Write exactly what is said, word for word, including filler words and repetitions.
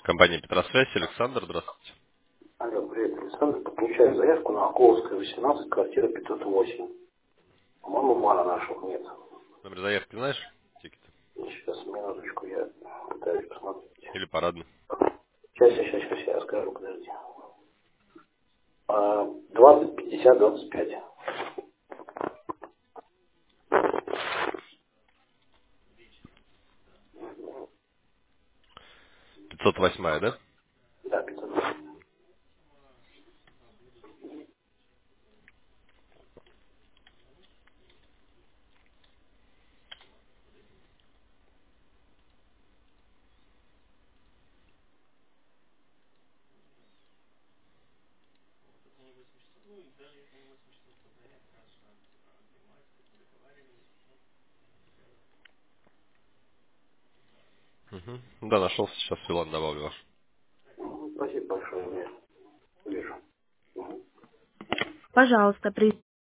Компания Петросвязь, Александр, здравствуйте. Алло, привет, Александр. Получаю заявку на Оковская, восемнадцать, квартира пятьсот восемь. По-моему, мало нашел, нет. Номер заявки знаешь? Тикет. Сейчас, минуточку, я пытаюсь посмотреть. Или парадный? Сейчас, сейчас, сейчас, сейчас, я скажу, подожди. А, двадцать пятьдесят двадцать пять. пятьсот восемь, да? Да, пятьсот восемь. Угу. Да, нашелся, сейчас Филан добавлю ваш. Мгм, спасибо большое, я вижу. Мгм. Пожалуйста, при